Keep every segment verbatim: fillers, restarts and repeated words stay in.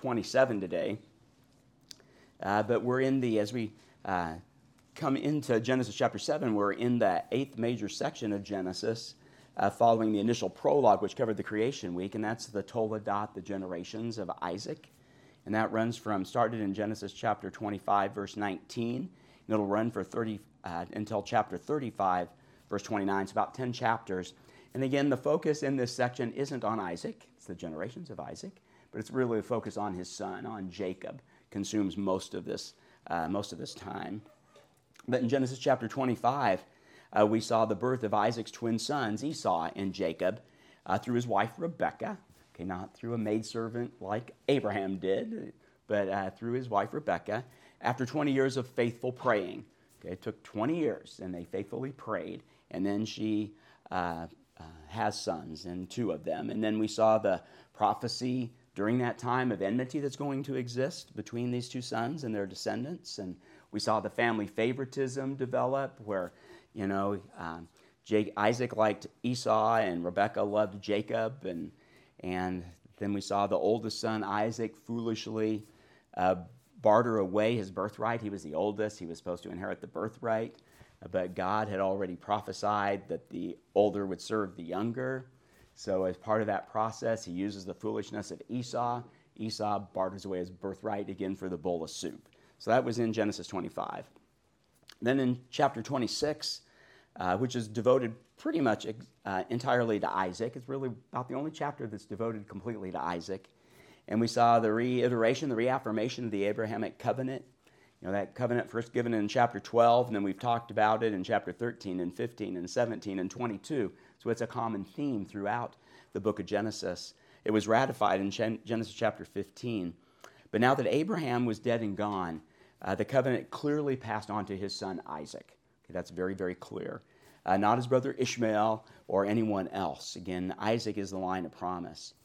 twenty-seven today. Uh, but we're in the, as we uh, come into Genesis chapter seven, we're in the eighth major section of Genesis, uh, following the initial prologue, which covered the creation week, and that's the Toledot, the generations of Isaac. And that runs from, started in Genesis chapter twenty-five, verse nineteen, and it'll run for thirty uh, until chapter thirty-five, verse twenty-nine. It's about ten chapters. And again, the focus in this section isn't on Isaac. It's the generations of Isaac, but it's really a focus on his son, on Jacob. Consumes most of this, uh, most of this time. But in Genesis chapter twenty-five, uh, we saw the birth of Isaac's twin sons, Esau and Jacob, uh, through his wife Rebekah. Okay, not through a maidservant like Abraham did, but uh, through his wife Rebekah. After twenty years of faithful praying, okay, it took twenty years, and they faithfully prayed, and then she uh, uh, has sons, and two of them. And then we saw the prophecy during that time of enmity that's going to exist between these two sons and their descendants. And we saw the family favoritism develop where, you know, um, Jake, Isaac liked Esau and Rebekah loved Jacob. And, and then we saw the oldest son, Isaac, foolishly uh, barter away his birthright. He was the oldest. He was supposed to inherit the birthright. But God had already prophesied that the older would serve the younger. So as part of that process, he uses the foolishness of Esau. Esau barters away his birthright again for the bowl of soup. So that was in Genesis twenty-five. Then in chapter twenty-six, uh, which is devoted pretty much uh, entirely to Isaac. It's really about the only chapter that's devoted completely to Isaac. And we saw the reiteration, the reaffirmation of the Abrahamic covenant. You know, that covenant first given in chapter twelve, and then we've talked about it in chapter thirteen and fifteen and seventeen and twenty-two. So it's a common theme throughout the book of Genesis. It was ratified in Genesis chapter fifteen. But now that Abraham was dead and gone, uh, the covenant clearly passed on to his son Isaac. Okay, that's very, very clear. Uh, not his brother Ishmael or anyone else. Again, Isaac is the line of promise.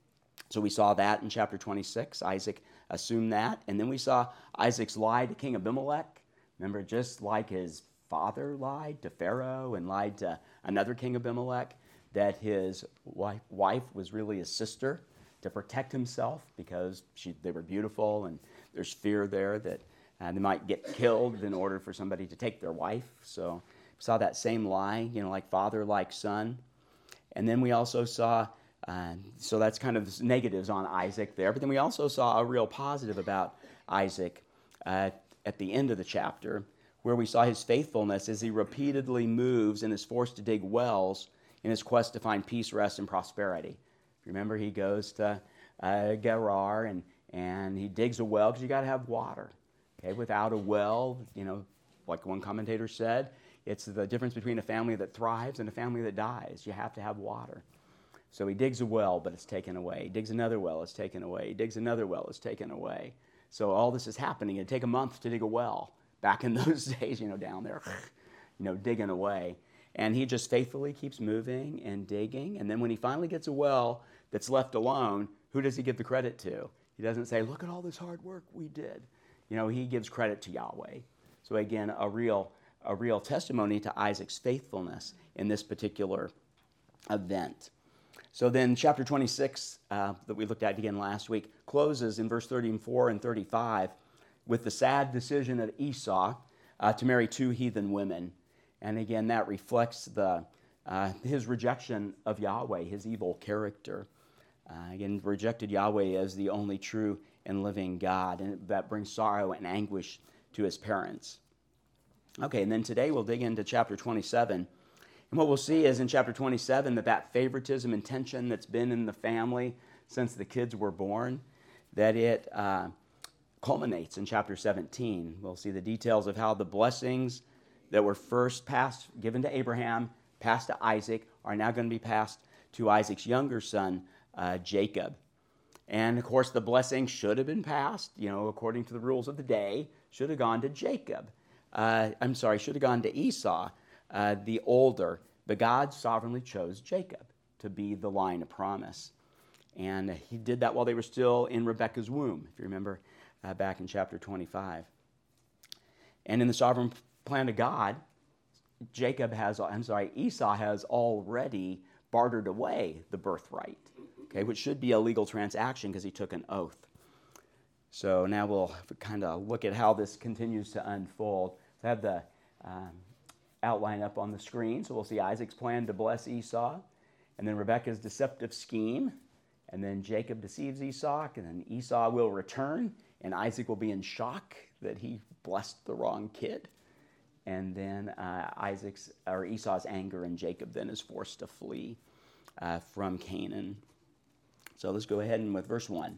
So we saw that in chapter twenty-six. Isaac assumed that. And then we saw Isaac's lie to King Abimelech. Remember, just like his father lied to Pharaoh and lied to another king, Abimelech, that his wife, wife was really his sister to protect himself because she, they were beautiful, and there's fear there that uh, they might get killed in order for somebody to take their wife. So we saw that same lie, you know, like father, like son. And then we also saw, uh, so that's kind of negatives on Isaac there, but then we also saw a real positive about Isaac uh, at the end of the chapter, where we saw his faithfulness as he repeatedly moves and is forced to dig wells in his quest to find peace, rest, and prosperity. Remember, he goes to uh, Gerar and, and he digs a well because you got to have water. Okay, without a well, you know, like one commentator said, it's the difference between a family that thrives and a family that dies. You have to have water. So he digs a well, but it's taken away. He digs another well, it's taken away. He digs another well, it's taken away. So all this is happening. It'd take a month to dig a well. Back in those days, you know, down there, you know, digging away. And he just faithfully keeps moving and digging. And then when he finally gets a well that's left alone, who does he give the credit to? He doesn't say, look at all this hard work we did. You know, he gives credit to Yahweh. So again, a real, a real testimony to Isaac's faithfulness in this particular event. So then chapter twenty-six, uh, that we looked at again last week, closes in verse thirty-four and thirty-five with the sad decision of Esau uh, to marry two heathen women. And again, that reflects the uh, his rejection of Yahweh, his evil character. Uh, again, rejected Yahweh as the only true and living God, and that brings sorrow and anguish to his parents. Okay, and then today we'll dig into chapter twenty-seven. And what we'll see is in chapter twenty-seven that that favoritism and tension that's been in the family since the kids were born, that it uh, culminates in chapter seventeen. We'll see the details of how the blessings that were first passed, given to Abraham, passed to Isaac, are now going to be passed to Isaac's younger son, uh, Jacob. And of course, the blessing should have been passed, you know, according to the rules of the day, should have gone to Jacob. Uh, I'm sorry, should have gone to Esau, uh, the older. But God sovereignly chose Jacob to be the line of promise. And he did that while they were still in Rebekah's womb, if you remember uh, back in chapter twenty-five. And in the sovereign plan of God, Jacob has, I'm sorry, Esau has already bartered away the birthright, okay, which should be a legal transaction because he took an oath. So now we'll kind of look at how this continues to unfold. So I have the um, outline up on the screen. So we'll see Isaac's plan to bless Esau, and then Rebekah's deceptive scheme, and then Jacob deceives Esau, and then Esau will return, and Isaac will be in shock that he blessed the wrong kid. And then uh, Isaac's or Esau's anger, and Jacob then is forced to flee uh, from Canaan. So let's go ahead and with verse one.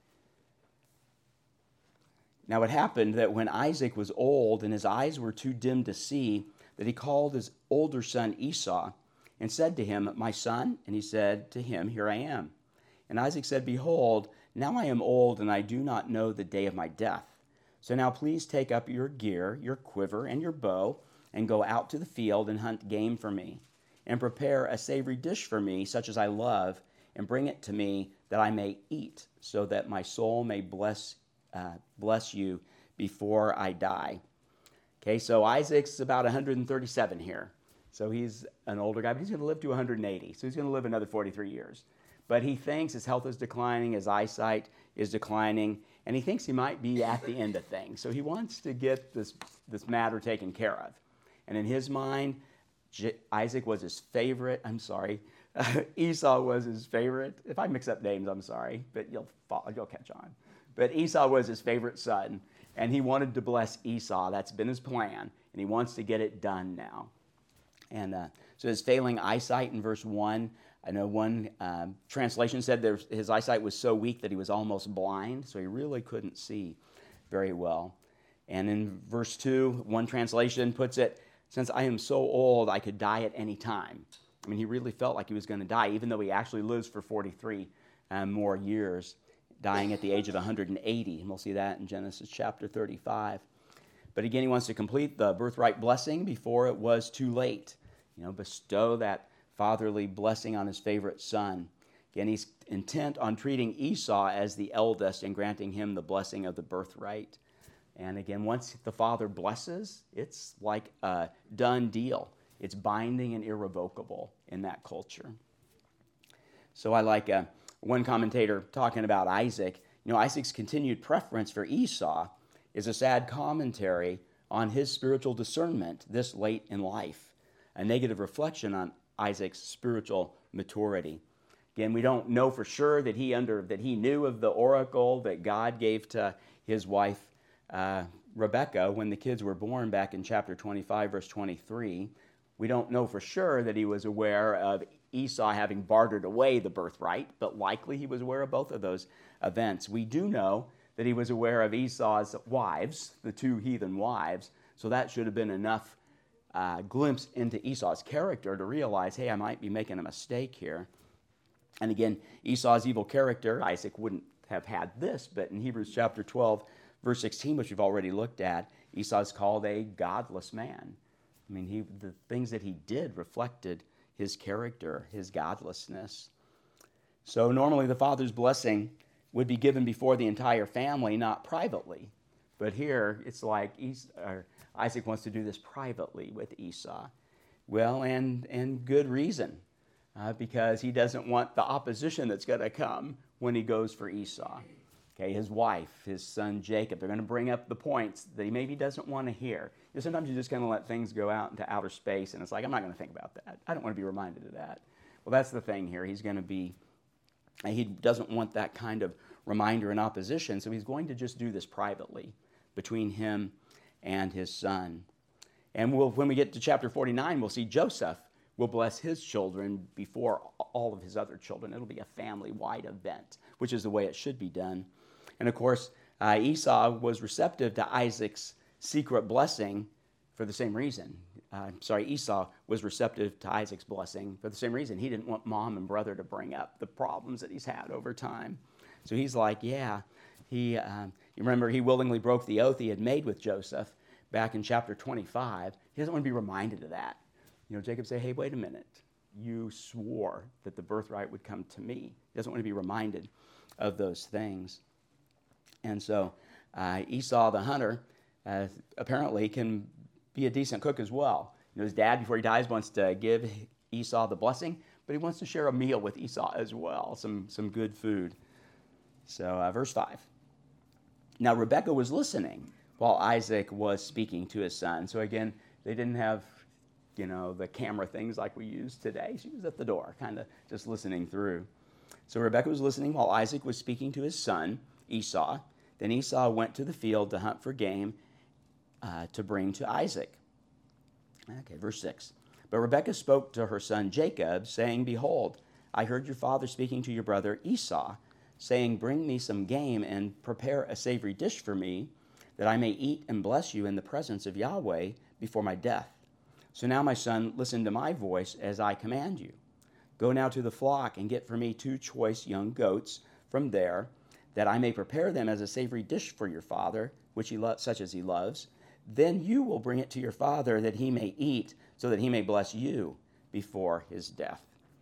Now it happened that when Isaac was old and his eyes were too dim to see, that he called his older son Esau and said to him, "My son?" And he said to him, "Here I am." And Isaac said, "Behold, now I am old and I do not know the day of my death. So now please take up your gear, your quiver, and your bow, and go out to the field and hunt game for me, and prepare a savory dish for me, such as I love, and bring it to me that I may eat, so that my soul may bless uh, bless you before I die." Okay, so Isaac's about one hundred thirty-seven here. So he's an older guy, but he's going to live to one hundred eighty. So he's going to live another forty-three years. But he thinks his health is declining, his eyesight is declining, and he thinks he might be at the end of things. So he wants to get this, this matter taken care of. And in his mind, J- Isaac was his favorite. I'm sorry. Uh, Esau was his favorite. If I mix up names, I'm sorry, but you'll follow, you'll catch on. But Esau was his favorite son, and he wanted to bless Esau. That's been his plan, and he wants to get it done now. And uh, so his failing eyesight in verse one, I know one um, translation said there, his eyesight was so weak that he was almost blind, so he really couldn't see very well. And in verse two, one translation puts it, "Since I am so old, I could die at any time." I mean, he really felt like he was going to die, even though he actually lives for forty-three um, more years, dying at the age of one hundred eighty. And we'll see that in Genesis chapter thirty-five. But again, he wants to complete the birthright blessing before it was too late. You know, bestow that fatherly blessing on his favorite son. Again, he's intent on treating Esau as the eldest and granting him the blessing of the birthright. And again, once the father blesses, it's like a done deal. It's binding and irrevocable in that culture. So I like uh, one commentator talking about Isaac. You know, Isaac's continued preference for Esau is a sad commentary on his spiritual discernment this late in life, a negative reflection on Isaac's spiritual maturity. Again, we don't know for sure that he under that he knew of the oracle that God gave to his wife uh, Rebekah when the kids were born back in chapter twenty-five, verse twenty-three. We don't know for sure that he was aware of Esau having bartered away the birthright, but likely he was aware of both of those events. We do know that he was aware of Esau's wives, the two heathen wives, so that should have been enough uh, glimpse into Esau's character to realize, hey, I might be making a mistake here. And again, Esau's evil character, Isaac wouldn't have had this, but in Hebrews chapter twelve, verse sixteen, which we've already looked at, Esau is called a godless man. I mean, he, the things that he did reflected his character, his godlessness. So normally the father's blessing would be given before the entire family, not privately. But here, it's like Esau, or Isaac wants to do this privately with Esau. Well, and, and good reason, uh, because he doesn't want the opposition that's going to come when he goes for Esau. Okay, his wife, his son Jacob, they're going to bring up the points that he maybe doesn't want to hear. You know, sometimes you just kind of let things go out into outer space, and it's like, I'm not going to think about that. I don't want to be reminded of that. Well, that's the thing here. He's going to be, he doesn't want that kind of reminder and opposition, so he's going to just do this privately between him and his son. And we'll, when we get to chapter forty-nine, we'll see Joseph will bless his children before all of his other children. It'll be a family-wide event, which is the way it should be done. And of course, uh, Esau was receptive to Isaac's secret blessing for the same reason. Uh, sorry, Esau was receptive to Isaac's blessing for the same reason. He didn't want mom and brother to bring up the problems that he's had over time. So he's like, yeah, he. Um, you remember he willingly broke the oath he had made with Joseph back in chapter twenty-five. He doesn't want to be reminded of that. You know, Jacob said, hey, wait a minute. You swore that the birthright would come to me. He doesn't want to be reminded of those things. And so uh, Esau the hunter uh, apparently can be a decent cook as well. You know, his dad, before he dies, wants to give Esau the blessing, but he wants to share a meal with Esau as well, some, some good food. So uh, verse five. Now Rebekah was listening while Isaac was speaking to his son. So again, they didn't have, you know, the camera things like we use today. She was at the door, kind of just listening through. So Rebekah was listening while Isaac was speaking to his son, Esau. Then Esau went to the field to hunt for game uh, to bring to Isaac. Okay, verse six. But Rebekah spoke to her son Jacob, saying, Behold, I heard your father speaking to your brother Esau, saying, Bring me some game and prepare a savory dish for me, that I may eat and bless you in the presence of Yahweh before my death. So now, my son, listen to my voice as I command you. Go now to the flock and get for me two choice young goats from there, that I may prepare them as a savory dish for your father, which he lo- such as he loves. Then you will bring it to your father, that he may eat, so that he may bless you before his death.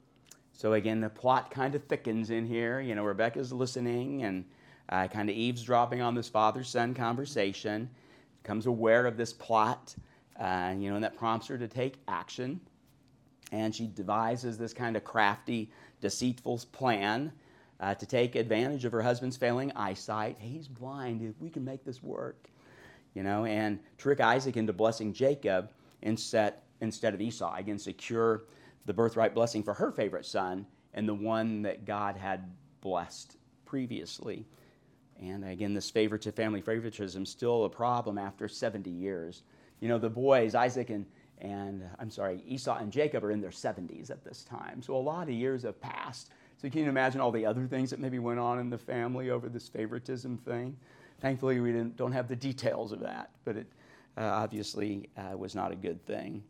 So again, the plot kind of thickens in here. You know, Rebekah's listening and uh, kind of eavesdropping on this father-son conversation, becomes aware of this plot, uh, you know, and that prompts her to take action. And she devises this kind of crafty, deceitful plan uh, to take advantage of her husband's failing eyesight. Hey, he's blind. We can make this work, you know, and trick Isaac into blessing Jacob instead, instead of Esau. Again, secure the birthright blessing for her favorite son and the one that God had blessed previously. And again, this favor to family favoritism still a problem after seventy years. You know, the boys, Isaac and, and I'm sorry, Esau and Jacob are in their seventies at this time. So a lot of years have passed. So can you imagine all the other things that maybe went on in the family over this favoritism thing? Thankfully, we didn't, don't have the details of that, but it uh, obviously uh, was not a good thing.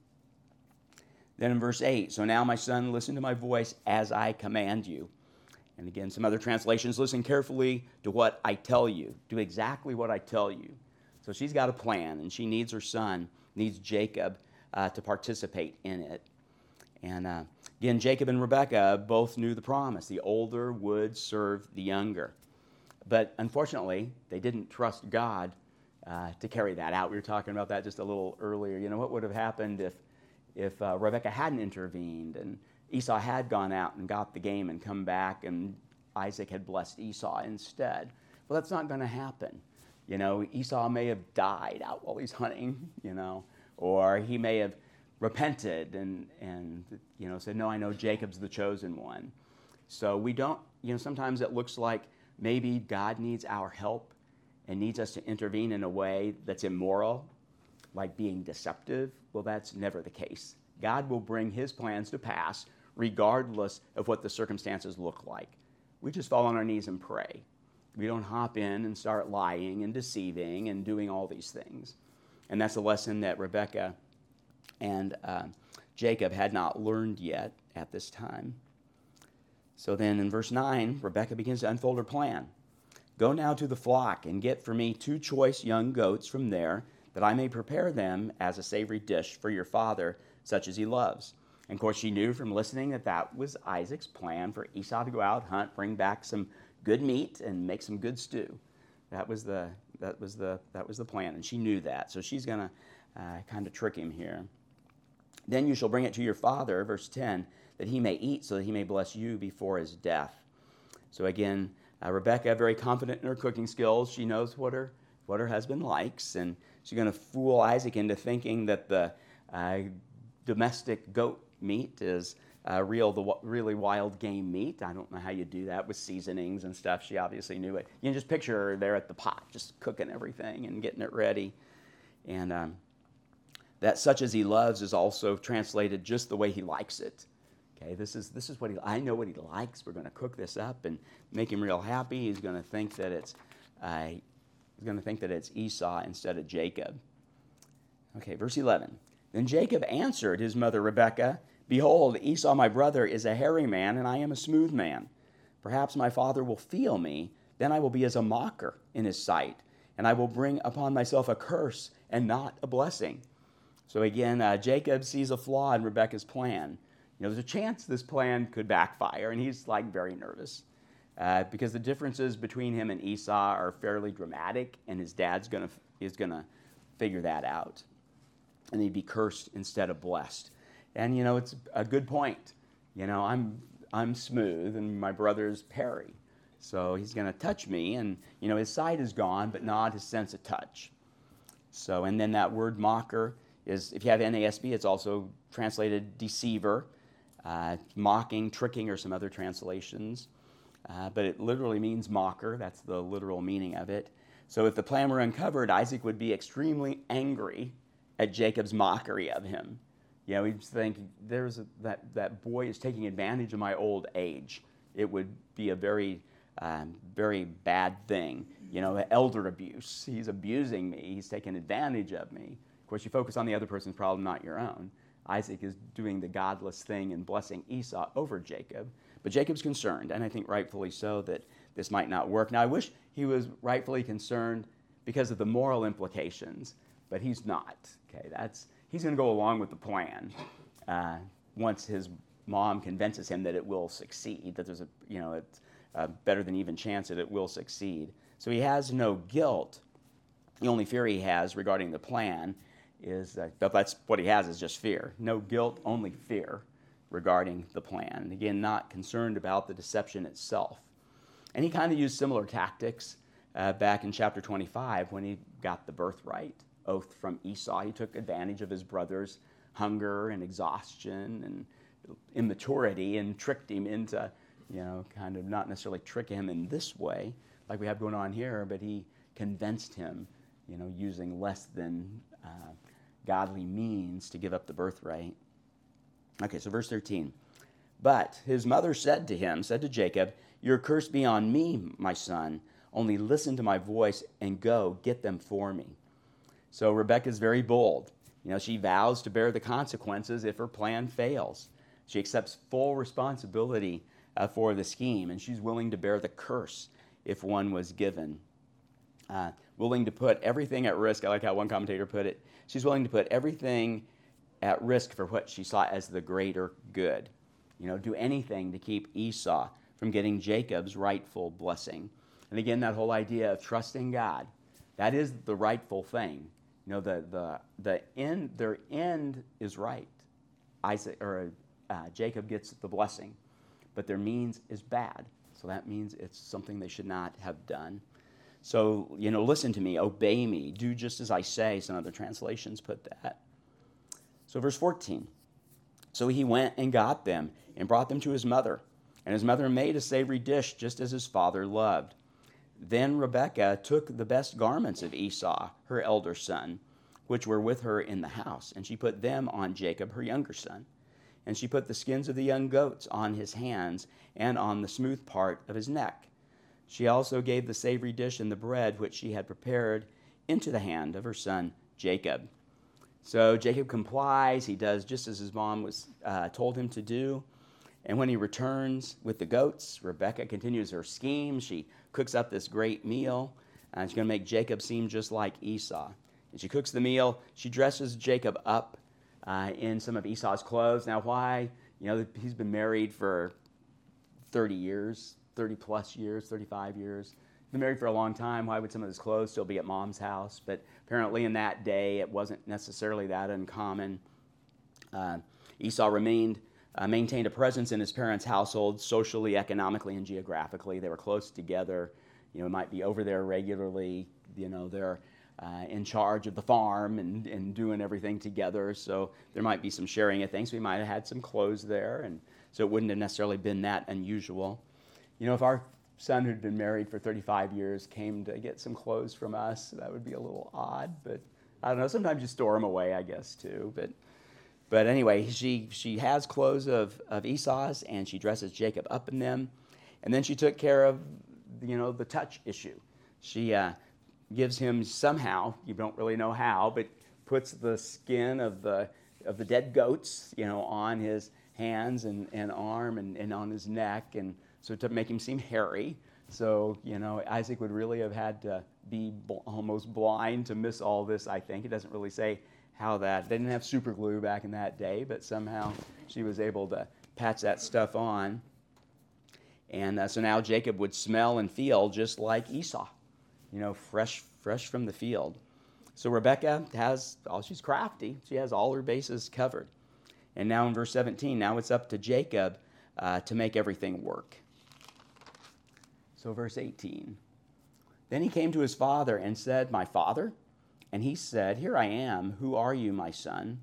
Then in verse eight, so now my son, listen to my voice as I command you. And again, some other translations, listen carefully to what I tell you. Do exactly what I tell you. So she's got a plan, and she needs her son, needs Jacob uh, to participate in it. And uh, again, Jacob and Rebekah both knew the promise. The older would serve the younger. But unfortunately, they didn't trust God uh, to carry that out. We were talking about that just a little earlier. You know, what would have happened if if uh, Rebekah hadn't intervened and Esau had gone out and got the game and come back and Isaac had blessed Esau instead? Well, that's not going to happen. You know, Esau may have died out while he's hunting, you know, or he may have repented and, and you know, said, no, I know Jacob's the chosen one. So we don't, you know, sometimes it looks like maybe God needs our help and needs us to intervene in a way that's immoral, like being deceptive. Well, that's never the case. God will bring his plans to pass regardless of what the circumstances look like. We just fall on our knees and pray. We don't hop in and start lying and deceiving and doing all these things. And that's a lesson that Rebekah and uh, Jacob had not learned yet at this time. So then in verse nine, Rebekah begins to unfold her plan. Go now to the flock and get for me two choice young goats from there, that I may prepare them as a savory dish for your father, such as he loves. And of course, she knew from listening that that was Isaac's plan for Esau to go out, hunt, bring back some good meat, and make some good stew. That was the that was the that was the plan, and she knew that. So she's going to uh, kind of trick him here. Then you shall bring it to your father, verse ten, that he may eat, so that he may bless you before his death. So again, uh, Rebekah, very confident in her cooking skills. She knows what her what her husband likes, and she's going to fool Isaac into thinking that the uh, domestic goat meat is uh, real, the really wild game meat. I don't know how you do that with seasonings and stuff. She obviously knew it. You can just picture her there at the pot, just cooking everything and getting it ready. And um, that such as he loves is also translated just the way he likes it. Okay, this is this is what he. I know what he likes. We're going to cook this up and make him real happy. He's going to think that it's uh, he's going to think that it's Esau instead of Jacob. Okay, verse eleven. Then Jacob answered his mother Rebekah, Behold, Esau my brother is a hairy man, and I am a smooth man. Perhaps my father will feel me, then I will be as a mocker in his sight, and I will bring upon myself a curse and not a blessing. So again, uh, Jacob sees a flaw in Rebekah's plan. You know, there's a chance this plan could backfire, and he's like very nervous uh, because the differences between him and Esau are fairly dramatic, and his dad's gonna is gonna figure that out, and he'd be cursed instead of blessed. And you know, it's a good point. You know, I'm I'm smooth, and my brother's hairy, So he's going to touch me, and, you know, his sight is gone, but not his sense of touch. So, and then that word mocker is, if you have N A S B, it's also translated deceiver, uh, mocking, tricking, or some other translations. Uh, but it literally means mocker. That's the literal meaning of it. So if the plan were uncovered, Isaac would be extremely angry at Jacob's mockery of him. You know, he'd think, there's a, that, that boy is taking advantage of my old age. It would be a very, um, very bad thing. You know, elder abuse. He's abusing me. He's taking advantage of me. Of course, you focus on the other person's problem, not your own. Isaac is doing the godless thing and blessing Esau over Jacob. But Jacob's concerned, and I think rightfully so, that this might not work. Now, I wish he was rightfully concerned because of the moral implications, but he's not. Okay, that's he's going to go along with the plan uh, once his mom convinces him that it will succeed, that there's a you know it's a better than even chance that it will succeed. So he has no guilt. The only fear he has regarding the plan is uh, that's what he has is just fear. No guilt, only fear regarding the plan. Again, not concerned about the deception itself. And he kind of used similar tactics uh, back in chapter twenty-five when he got the birthright oath from Esau. He took advantage of his brother's hunger and exhaustion and immaturity and tricked him into, you know, kind of not necessarily trick him in this way like we have going on here, but he convinced him, you know, using less than uh, godly means to give up the birthright. Okay, so verse thirteen. But his mother said to him, said to Jacob, "Your curse be on me, my son. Only listen to my voice and go, get them for me." So Rebekah's very bold. You know, she vows to bear the consequences if her plan fails. She accepts full responsibility uh, for the scheme, and she's willing to bear the curse if one was given. Uh, willing to put everything at risk. I like how one commentator put it. She's willing to put everything at risk for what she saw as the greater good. You know, do anything to keep Esau from getting Jacob's rightful blessing. And again, that whole idea of trusting God, that is the rightful thing. You know, the the the end, their end is right. Isaac or uh, Jacob gets the blessing, but their means is bad. So that means it's something they should not have done. So, you know, listen to me, obey me, do just as I say. Some other translations put that. So verse fourteen. So he went and got them and brought them to his mother. And his mother made a savory dish just as his father loved. Then Rebekah took the best garments of Esau, her elder son, which were with her in the house, and she put them on Jacob, her younger son. And she put the skins of the young goats on his hands and on the smooth part of his neck. She also gave the savory dish and the bread which she had prepared into the hand of her son Jacob. So Jacob complies. He does just as his mom was uh, told him to do. And when he returns with the goats, Rebekah continues her scheme. She cooks up this great meal, and she's going to make Jacob seem just like Esau. And she cooks the meal. She dresses Jacob up uh, in some of Esau's clothes. Now, why? You know, he's been married for thirty years, thirty plus years, thirty-five years. Been married for a long time. Why would some of his clothes still be at mom's house? But apparently in that day, it wasn't necessarily that uncommon. Uh, Esau remained, uh, maintained a presence in his parents' household, socially, economically, and geographically. They were close together. You know, might be over there regularly. You know, they're uh, in charge of the farm and, and doing everything together. So there might be some sharing of things. We might have had some clothes there, and so it wouldn't have necessarily been that unusual. You know, if our son who'd been married for thirty-five years came to get some clothes from us, that would be a little odd, but I don't know. Sometimes you store them away, I guess, too. But but anyway, she she has clothes of, of Esau's, and she dresses Jacob up in them. And then she took care of, you know, the touch issue. She uh, gives him somehow, you don't really know how, but puts the skin of the of the dead goats, you know, on his hands and, and arm and, and on his neck, and so to make him seem hairy. So, you know, Isaac would really have had to be bl- almost blind to miss all this, I think. It doesn't really say how that, they didn't have super glue back in that day, but somehow she was able to patch that stuff on. And uh, so now Jacob would smell and feel just like Esau, you know, fresh, fresh from the field. So Rebekah has, oh, she's crafty. She has all her bases covered. And now in verse seventeen, now it's up to Jacob uh, to make everything work. So verse eighteen. Then he came to his father and said, "My father?" And he said, "Here I am. Who are you, my son?"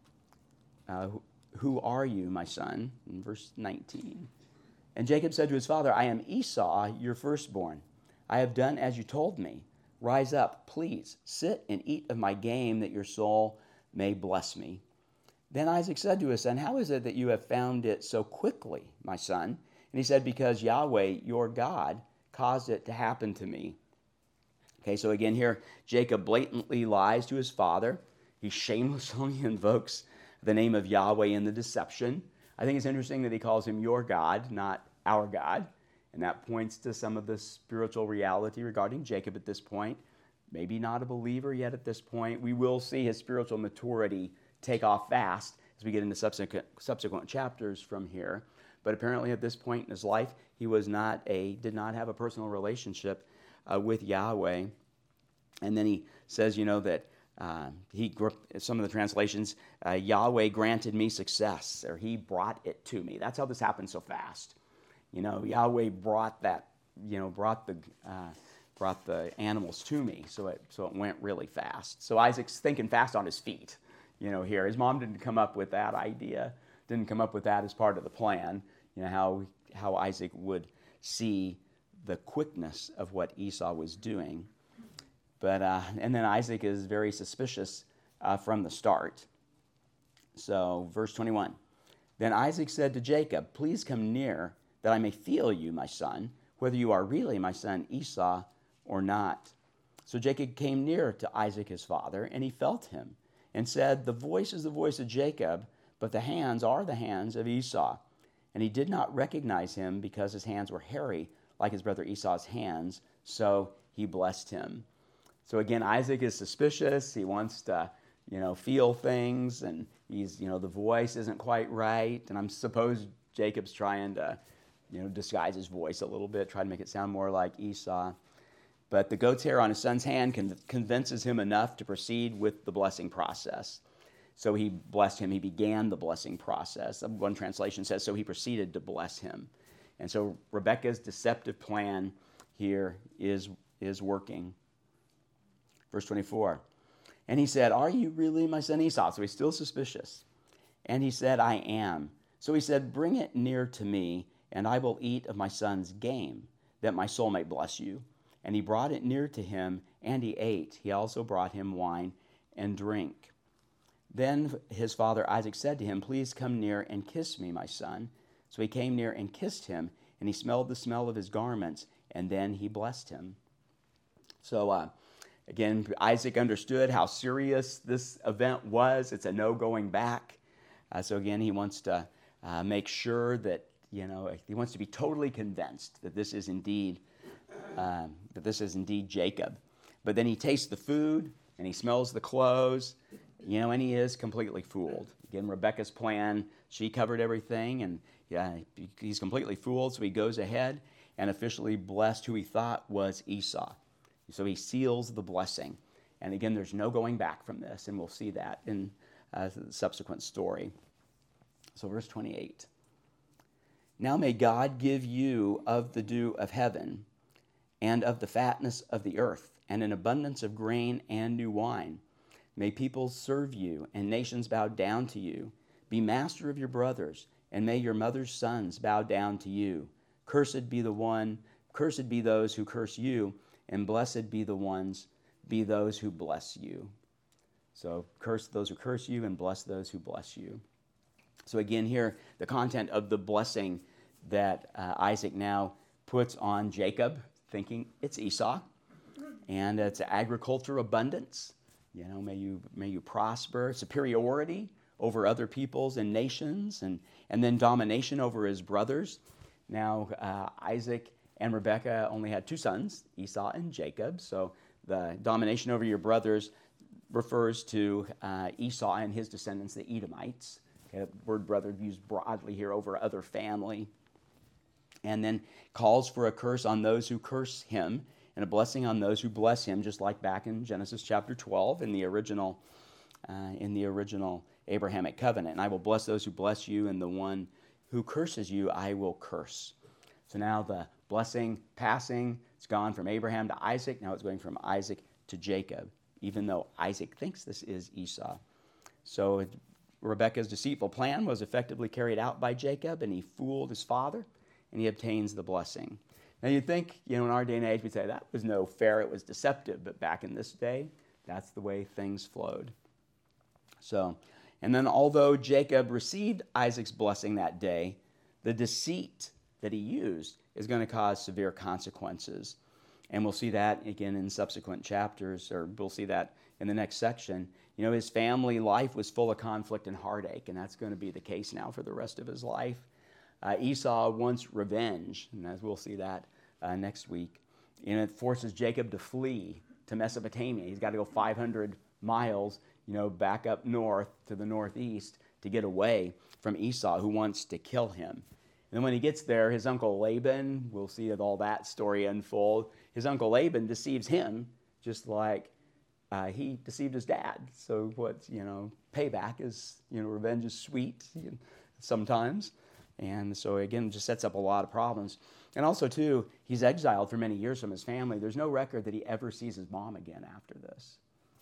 Uh, who are you, my son? In verse nineteen. And Jacob said to his father, "I am Esau, your firstborn. I have done as you told me. Rise up, please, sit and eat of my game, that your soul may bless me." Then Isaac said to his son, "How is it that you have found it so quickly, my son?" And he said, "Because Yahweh, your God, caused it to happen to me." Okay, so again here, Jacob blatantly lies to his father. He shamelessly invokes the name of Yahweh in the deception. I think it's interesting that he calls him your God, not our God. And that points to some of the spiritual reality regarding Jacob at this point. Maybe not a believer yet at this point. We will see his spiritual maturity take off fast as we get into subsequent, subsequent chapters from here. But apparently at this point in his life, he was not a, did not have a personal relationship uh, with Yahweh. And then he says, you know, that uh, he, some of the translations, uh, Yahweh granted me success, or he brought it to me. That's how this happened so fast. You know, Yahweh brought that, you know, brought the, uh, brought the animals to me, so it, so it went really fast. So Isaac's thinking fast on his feet, you know, here. His mom didn't come up with that idea, didn't come up with that as part of the plan, you know, how, how Isaac would see the quickness of what Esau was doing. But, uh, and then Isaac is very suspicious uh, from the start. So, verse twenty-one. Then Isaac said to Jacob, "Please come near, that I may feel you, my son, whether you are really my son Esau or not." So Jacob came near to Isaac his father, and he felt him, and said, "The voice is the voice of Jacob, but the hands are the hands of Esau." And he did not recognize him, because his hands were hairy, like his brother Esau's hands, so he blessed him. So again, Isaac is suspicious. He wants to, you know, feel things, and he's, you know, the voice isn't quite right. And I'm suppose Jacob's trying to, you know, disguise his voice a little bit, try to make it sound more like Esau. But the goat's hair on his son's hand con- convinces him enough to proceed with the blessing process. So he blessed him. He began the blessing process. One translation says, so he proceeded to bless him. And so Rebekah's deceptive plan here is, is working. Verse twenty-four. And he said, "Are you really my son Esau?" So he's still suspicious. And he said, "I am." So he said, "Bring it near to me, and I will eat of my son's game, that my soul may bless you." And he brought it near to him, and he ate. He also brought him wine and drink. Then his father Isaac said to him, "Please come near and kiss me, my son." So he came near and kissed him, and he smelled the smell of his garments, and then he blessed him. So, uh, Again, Isaac understood how serious this event was. It's a no going back. Uh, so again, he wants to uh, make sure that, you know, he wants to be totally convinced that this is indeed um, that this is indeed Jacob. But then he tastes the food and he smells the clothes, you know, and he is completely fooled. Again, Rebekah's plan, she covered everything, and yeah, he's completely fooled. So he goes ahead and officially blessed who he thought was Esau. So he seals the blessing. And again, there's no going back from this, and we'll see that in uh, the subsequent story. So verse twenty-eight. "Now may God give you of the dew of heaven, and of the fatness of the earth, and an abundance of grain and new wine. May peoples serve you, and nations bow down to you. Be master of your brothers, and may your mother's sons bow down to you. Cursed be the one, cursed be those who curse you, and blessed be the ones, be those who bless you." So curse those who curse you, and bless those who bless you. So again here, the content of the blessing that uh, Isaac now puts on Jacob, thinking it's Esau, and it's agriculture abundance. You know, may you may you prosper, superiority over other peoples and nations, and, and then domination over his brothers. Now, uh, Isaac and Rebekah only had two sons, Esau and Jacob. So the domination over your brothers refers to uh, Esau and his descendants, the Edomites. Okay, the word brother used broadly here over other family. And then calls for a curse on those who curse him, and a blessing on those who bless him, just like back in Genesis chapter twelve in the original, uh, in the original Abrahamic covenant. "And I will bless those who bless you, and the one who curses you I will curse." So now the blessing passing. It's gone from Abraham to Isaac. Now it's going from Isaac to Jacob, even though Isaac thinks this is Esau. So Rebekah's deceitful plan was effectively carried out by Jacob, and he fooled his father, and he obtains the blessing. Now you'd think, you know, in our day and age, we'd say that was no fair, it was deceptive, but back in this day, that's the way things flowed. So, and then although Jacob received Isaac's blessing that day, the deceit that he used is going to cause severe consequences. And we'll see that again in subsequent chapters, or we'll see that in the next section. You know, his family life was full of conflict and heartache, and that's going to be the case now for the rest of his life. Uh, Esau wants revenge, and as we'll see that uh, next week. And it forces Jacob to flee to Mesopotamia. He's got to go five hundred miles, you know, back up north to the northeast to get away from Esau, who wants to kill him. And then when he gets there, his uncle Laban, we'll see all that story unfold. His uncle Laban deceives him, just like uh, he deceived his dad. So what, you know, payback is, you know, revenge is sweet sometimes. And so, again, just sets up a lot of problems. And also, too, he's exiled for many years from his family. There's no record that he ever sees his mom again after this,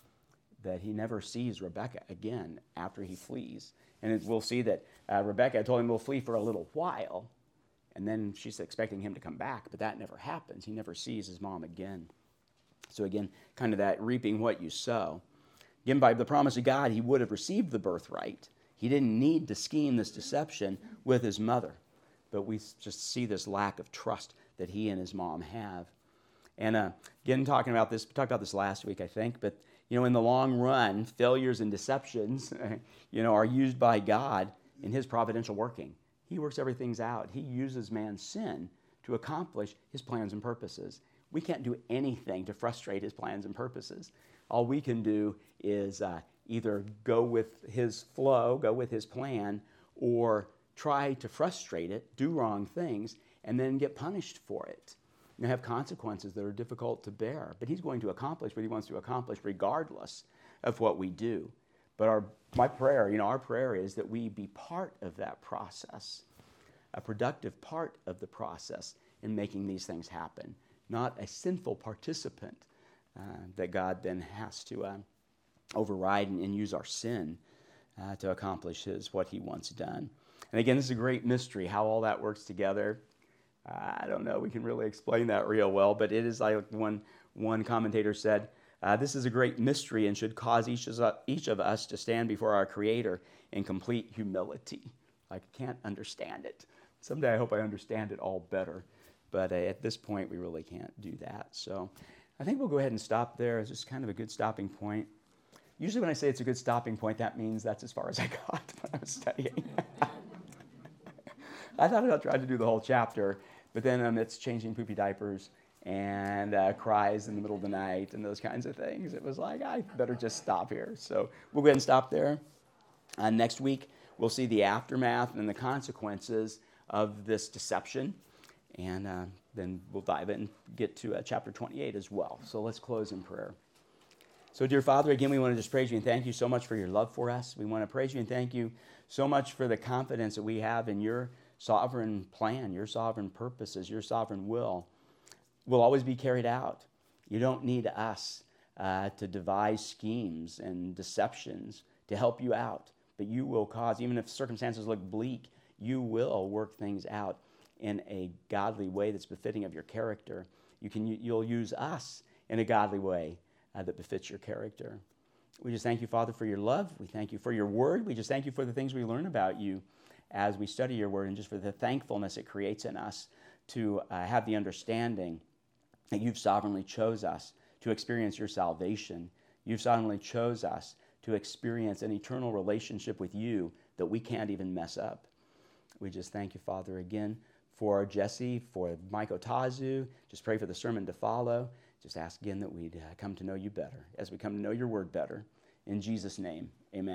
that he never sees Rebekah again after he flees. And it, we'll see that uh, Rebekah told him we'll flee for a little while, and then she's expecting him to come back, but that never happens. He never sees his mom again. So, again, kind of that reaping what you sow. Again, by the promise of God, he would have received the birthright. He didn't need to scheme this deception with his mother. But we just see this lack of trust that he and his mom have. And uh, again, talking about this, we talked about this last week, I think, but you know, in the long run, failures and deceptions, you know, are used by God in his providential working. He works everything out. He uses man's sin to accomplish his plans and purposes. We can't do anything to frustrate his plans and purposes. All we can do is uh, either go with his flow, go with his plan, or try to frustrate it, do wrong things, and then get punished for it. You have consequences that are difficult to bear. But he's going to accomplish what he wants to accomplish regardless of what we do. But our my prayer, you know, our prayer is that we be part of that process, a productive part of the process in making these things happen, not a sinful participant uh, that God then has to uh, override and, and use our sin uh, to accomplish his what he wants done. And again, this is a great mystery, how all that works together. I don't know, we can really explain that real well, but it is like one, one commentator said, uh, this is a great mystery and should cause each of, each of us to stand before our Creator in complete humility. I can't understand it. Someday I hope I understand it all better, but uh, at this point we really can't do that. So I think we'll go ahead and stop there. It's just kind of a good stopping point. Usually when I say it's a good stopping point, that means that's as far as I got when I was studying. I thought I'd try to do the whole chapter, but then um, it's changing poopy diapers and uh, cries in the middle of the night and those kinds of things. It was like, I better just stop here. So we'll go ahead and stop there. Uh, next week, we'll see the aftermath and the consequences of this deception. And uh, then we'll dive in and get to uh, chapter twenty-eight as well. So let's close in prayer. So, dear Father, again, we want to just praise you and thank you so much for your love for us. We want to praise you and thank you so much for the confidence that we have in your sovereign plan, your sovereign purposes, your sovereign will will always be carried out. You don't need us uh, to devise schemes and deceptions to help you out, but you will cause, even if circumstances look bleak, you will work things out in a godly way that's befitting of your character. You can, you'll use us in a godly way uh, that befits your character. We just thank you, Father, for your love. We thank you for your word. We just thank you for the things we learn about you as we study your word, and just for the thankfulness it creates in us to uh, have the understanding that you've sovereignly chose us to experience your salvation. You've sovereignly chose us to experience an eternal relationship with you that we can't even mess up. We just thank you, Father, again for Jesse, for Mike Otazu. Just pray for the sermon to follow. Just ask again that we'd uh, come to know you better as we come to know your word better. In Jesus' name, amen.